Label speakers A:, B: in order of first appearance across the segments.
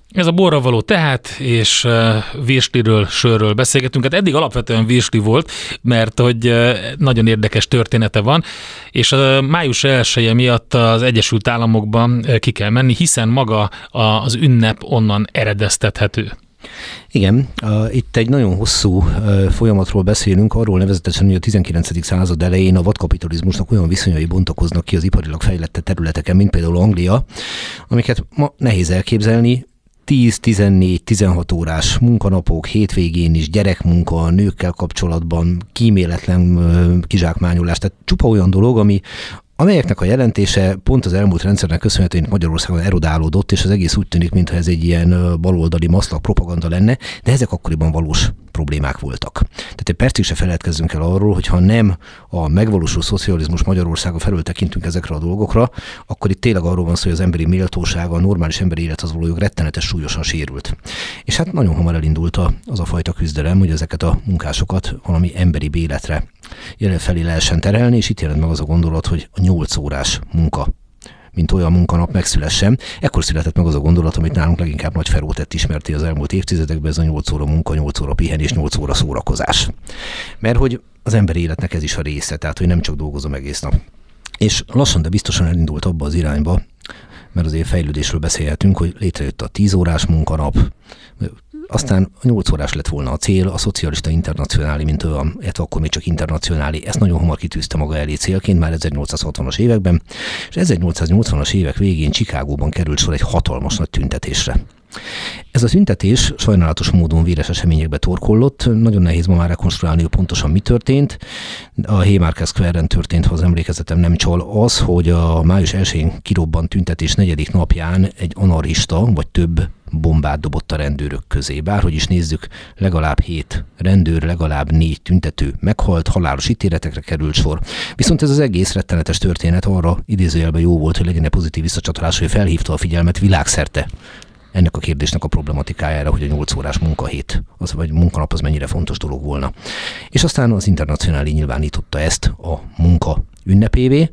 A: Ez a borra való tehet, és virsliről, sörről beszélgetünk. Hát eddig alapvetően virsli volt, mert hogy nagyon érdekes története van, és a május 1-je miatt az Egyesült Államokban ki kell menni, hiszen maga az ünnep onnan eredeztethető.
B: Igen, itt egy nagyon hosszú folyamatról beszélünk, arról nevezetesen, hogy a 19. század elején a vadkapitalizmusnak olyan viszonyai bontakoznak ki az iparilag fejlettebb területeken, mint például Anglia, amiket ma nehéz elképzelni. 10-14-16 órás munkanapok, hétvégén is, gyerekmunka, nőkkel kapcsolatban, kíméletlen kizsákmányolás, tehát csupa olyan dolog, amelyeknek a jelentése pont az elmúlt rendszernek köszönhetően Magyarországon erodálódott, és az egész úgy tűnik, mintha ez egy ilyen baloldali maszlak propaganda lenne, de ezek akkoriban valós problémák voltak. Tehát egy percig se feledkezzünk el arról, hogyha nem a megvalósuló szocializmus Magyarországa felől tekintünk ezekre a dolgokra, akkor itt tényleg arról van szó, hogy az emberi méltósága, a normális emberi élethez való jog rettenetes súlyosan sérült. És hát nagyon hamar elindult az a fajta küzdelem, hogy ezeket a munkásokat valami emberi életre felé lehessen terelni, és itt jelent meg az a gondolat, hogy a 8 órás munka, mint olyan munkanap megszülessen. Ekkor született meg az a gondolat, amit nálunk leginkább Nagy Feró tett ismerté az elmúlt évtizedekben, ez a 8 óra munka, 8 óra pihenés, 8 óra szórakozás. Mert hogy az emberi életnek ez is a része, tehát hogy nem csak dolgozom egész nap. És lassan, de biztosan elindult abba az irányba, mert azért fejlődésről beszélhetünk, hogy létrejött a 10 órás munkanap, aztán 8 órás lett volna a cél, a szocialista internacionáli, mint olyan, illetve akkor még csak internacionáli, ezt nagyon hamar kitűzte maga elé célként, már 1860-as években, és 1880-as évek végén Chicagóban került sor egy hatalmas nagy tüntetésre. Ez a tüntetés sajnálatos módon véres eseményekbe torkollott, nagyon nehéz ma már rekonstruálni, hogy pontosan mi történt. A Haymarket Square-en történt, ha az emlékezetem nem csal, az, hogy a május 1-én kirobbant tüntetés 4. napján egy anarchista, vagy több bombát dobott a rendőrök közé. Bárhogy is nézzük, legalább 7 rendőr, legalább 4 tüntető meghalt, halálos ítéletekre került sor. Viszont ez az egész rettenetes történet arra idézőjelben jó volt, hogy legyen egy pozitív visszacsatolás, hogy felhívta a figyelmet világszerte ennek a kérdésnek a problematikájára, hogy a 8 órás munkahét, vagy munkanap az mennyire fontos dolog volna. És aztán az Internacionális nyilvánította ezt a munka ünnepévé.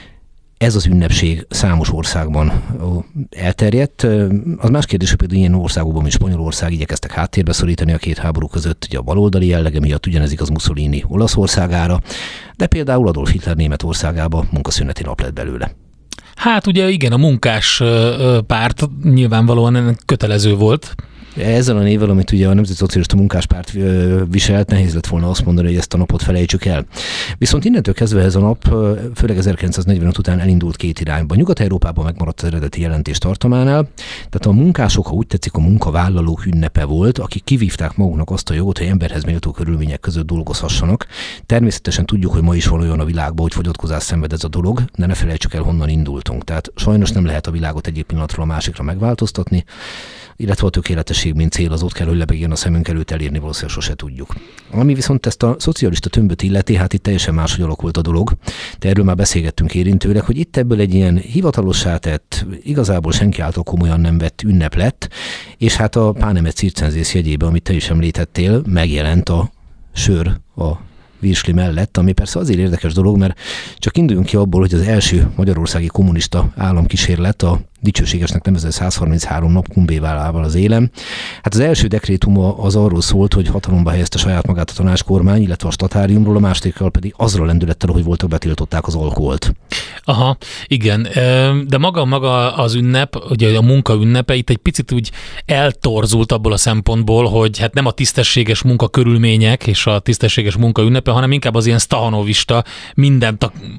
B: Ez az ünnepség számos országban elterjedt. Az más kérdés, hogy például ilyen országokban, mint Spanyolország igyekeztek háttérbe szorítani a két háború között, ugye a baloldali jellege miatt, ugyanez igaz Mussolini Olaszországára, de például Adolf Hitler Németországában munkaszüneti nap lett belőle.
A: Hát ugye igen, a munkás párt nyilvánvalóan kötelező volt.
B: Ezzel a névvel, amit ugye a Nemzeti Szocialista Munkáspárt viselt, nehéz lett volna azt mondani, hogy ezt a napot felejtsük el. Viszont innentől kezdve ez a nap, főleg 1945 után elindult két irányba. Nyugat-Európában megmaradt az eredeti jelentés tartománál, tehát a munkások, ha úgy tetszik, a munkavállalók ünnepe volt, akik kivívták maguknak azt a jogot, hogy emberhez méltó körülmények között dolgozhassanak. Természetesen tudjuk, hogy ma is van olyan a világban, hogy fogyatkozás szenved ez a dolog, de ne felejtsük el, honnan indultunk. Tehát sajnos nem lehet a világot egyik pillanatról a másikra megváltoztatni, illetve a tökéletesség, mint cél, az ott kell, hogy lebegjen a szemünk előtt, elérni valószínűleg sose tudjuk. Ami viszont ezt a szocialista tömböt illeti, hát itt teljesen máshogy alakult a dolog, de erről már beszélgettünk érintőleg, hogy itt ebből egy ilyen hivatalossá tett, igazából senki által komolyan nem vett ünnep lett, és hát a Pánemet circenzész jegyében, amit te is említettél, megjelent a sör a virsli mellett, ami persze azért érdekes dolog, mert csak induljunk ki abból, hogy az első magyarországi kommunista államkísérlet, a dicsőségesnek nevezett 133 nap Kumbéválával az élen. Hát az első dekrétuma az arról szólt, hogy hatalomba helyezte saját magát a tanácskormány, illetve a statáriumról, a másodikkal pedig azra lendülettel, hogy voltak betiltották az alkoholt.
A: Aha, igen, de maga az ünnep, ugye a munka ünnepe itt egy picit úgy eltorzult abból a szempontból, hogy hát nem a tisztességes munkakörülmények és a tisztességes munka ünnepe, hanem inkább az ilyen stahanovista, mindent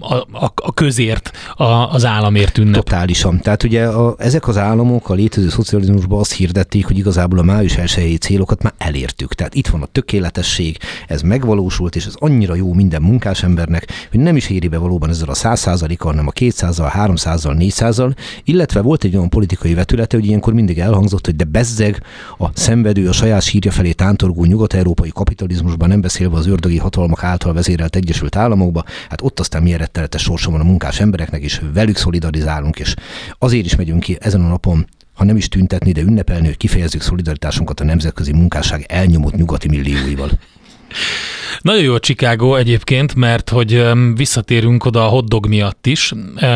A: a közért, az államért ünnep.
B: Totálisan. Tehát ugye ezek az államok a létező szocializmusban azt hirdették, hogy igazából a május 1-i célokat már elértük. Tehát itt van a tökéletesség, ez megvalósult, és ez annyira jó minden munkásembernek, hogy nem is éri be valóban ezzel a 100%-kal, hanem a 200-al, 300-al, 400-al, illetve volt egy olyan politikai vetülete, hogy ilyenkor mindig elhangzott, hogy de bezzeg a szenvedő, a saját sírja felé tántorgó nyugat-európai kapitalizmusban, nem beszélve az ördögi hatalmak által vezérelt Egyesült Államokba, hát ott aztán milyen rettenetes sorsa van a munkás embereknek, és velük szolidarizálunk, és azért is megyünk ki ezen a napon, ha nem is tüntetni, de ünnepelni, hogy kifejezzük szolidaritásunkat a nemzetközi munkásság elnyomott nyugati millióival.
A: Nagyon jó a Chicago egyébként, mert hogy visszatérünk oda a hotdog miatt is,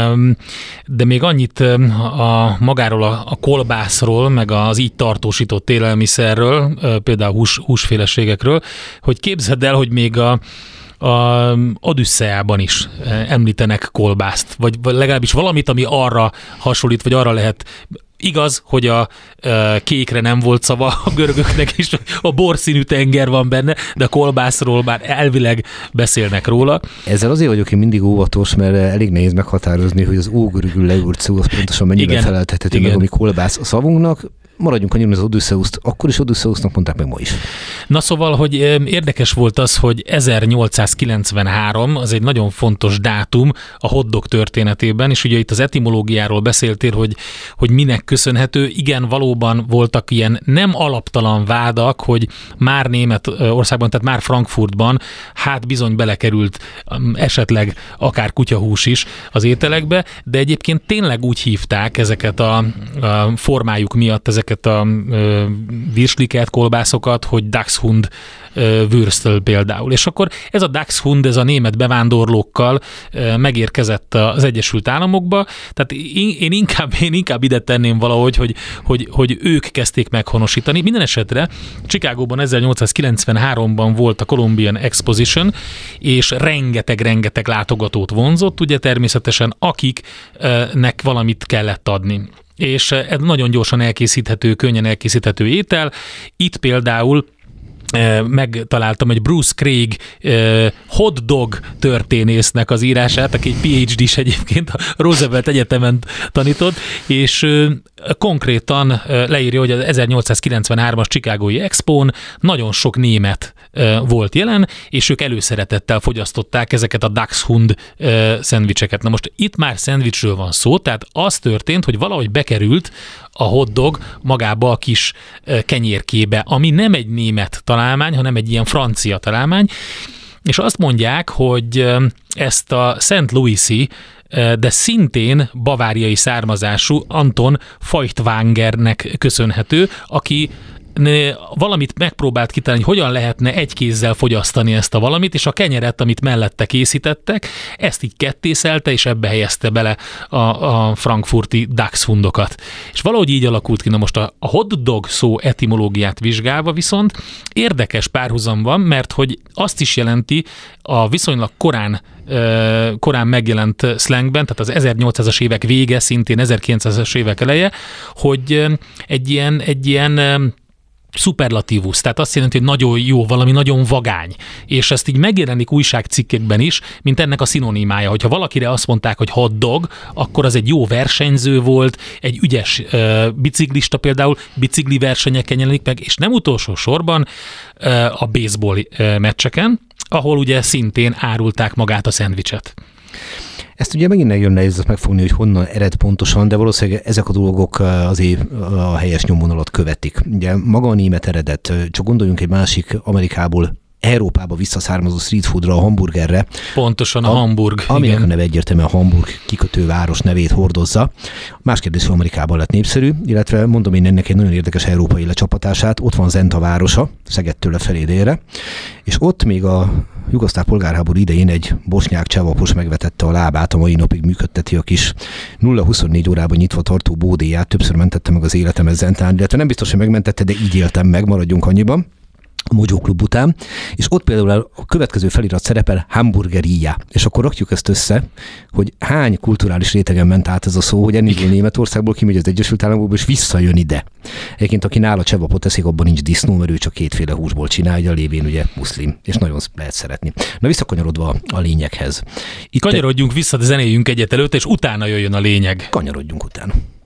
A: de még annyit magáról a kolbászról, meg az így tartósított élelmiszerről, például húsféleségekről, hogy képzeld el, hogy még a Odüsszeában is említenek kolbászt, vagy legalábbis valamit, ami arra hasonlít, vagy arra lehet. Igaz, hogy a kékre nem volt szava a görögöknek, és a borszínű tenger van benne, de a kolbászról már elvileg beszélnek róla.
B: Ezzel azért vagyok én mindig óvatos, mert elég nehéz meghatározni, hogy az ógörögül leúrt szó az pontosan mennyiben feleltethető meg, ami kolbász a szavunknak. Maradjunk annyiban az Odüsszeuszt, akkor is Odüsszeusznak mondták meg ma is.
A: Na szóval, hogy érdekes volt az, hogy 1893, az egy nagyon fontos dátum a hotdog történetében, és ugye itt az etimológiáról beszéltél, hogy minek köszönhető. Igen, valóban voltak ilyen nem alaptalan vádak, hogy már Németországban, tehát már Frankfurtban, hát bizony belekerült esetleg akár kutyahús is az ételekbe, de egyébként tényleg úgy hívták ezeket a formájuk miatt, ezeket a virsliket, kolbászokat, hogy Dachshund Würstel például. És akkor ez a Dachshund, ez a német bevándorlókkal megérkezett az Egyesült Államokba, tehát én inkább ide tenném valahogy, hogy ők kezdték meghonosítani. Minden esetre Chicagóban 1893-ban volt a Columbian Exposition, és rengeteg látogatót vonzott, ugye természetesen akiknek valamit kellett adni. És ez nagyon gyorsan elkészíthető, könnyen elkészíthető étel. Itt például megtaláltam egy Bruce Craig hot dog történésznek az írását, aki egy PhD-s egyébként a Roosevelt Egyetemen tanított, és konkrétan leírja, hogy az 1893-as Chicagói Expón nagyon sok német volt jelen, és ők előszeretettel fogyasztották ezeket a Dachshund szendvicseket. Na most itt már szendvicsről van szó, tehát az történt, hogy valahogy bekerült a hotdog magába a kis kenyérkébe, ami nem egy német találmány, hanem egy ilyen francia találmány, és azt mondják, hogy ezt a St. Louis-i, de szintén baváriai származású Anton Feuchtwangernek köszönhető, aki valamit megpróbált kitalálni, hogy hogyan lehetne egy kézzel fogyasztani ezt a valamit, és a kenyeret, amit mellette készítettek, ezt így kettészelte, és ebbe helyezte bele a frankfurti Dachshundokat. És valahogy így alakult ki. Na most a hot dog szó etimológiát vizsgálva viszont érdekes párhuzam van, mert hogy azt is jelenti a viszonylag korán megjelent slangben, tehát az 1800-as évek vége, szintén 1900-as évek eleje, hogy egy ilyen szuperlatívus, tehát azt jelenti, hogy nagyon jó, valami nagyon vagány. És ezt így megjelenik újságcikkekben is, mint ennek a szinonimája. Hogyha valakire azt mondták, hogy hot dog, akkor az egy jó versenyző volt, egy ügyes biciklista például, bicikli versenyeken jelenik meg, és nem utolsó sorban a baseball meccseken, ahol ugye szintén árulták magát a szendvicset.
B: Ezt ugye megint nagyon nehéz megfogni, hogy honnan ered pontosan, de valószínűleg ezek a dolgok azért a helyes nyomvonalat követik. Ugye maga a német eredet, csak gondoljunk egy másik Amerikából Európába visszaszármazó street foodra, a hamburgerre.
A: Pontosan a Hamburg.
B: Aminek igen. A neve egyértelműen a Hamburg kikötőváros nevét hordozza. Más kérdés, hogy Amerikában lett népszerű, illetve mondom én ennek egy nagyon érdekes európai lecsapatását. Ott van Zenta városa, Szegedtől lefelé délre, és ott még a jugoszláv polgárháború idején egy bosnyák csávapos megvetette a lábát, a mai napig működteti a kis 0-24 órában nyitva tartó bódéját, többször mentette meg az életemet Zentán, illetve nem biztos, hogy megmentette, de így éltem meg, maradjunk annyiban. A Mojo Klub után, és ott például a következő felirat szerepel Hamburgeria, és akkor rakjuk ezt össze, hogy hány kulturális rétegen ment át ez a szó, hogy ennél Németországból kimegy az Egyesült Államokból, és visszajön ide. Egyébként aki nála csevapot eszik, abban nincs disznó, mert ő csak kétféle húsból csinálja, lévén ugye muszlim, és nagyon lehet szeretni. Na visszakanyarodva a lényeghez.
A: Kanyarodjunk vissza, de zenéljünk egyet előtt, és utána jöjjön a lényeg.
B: Kanyarodjunk utána.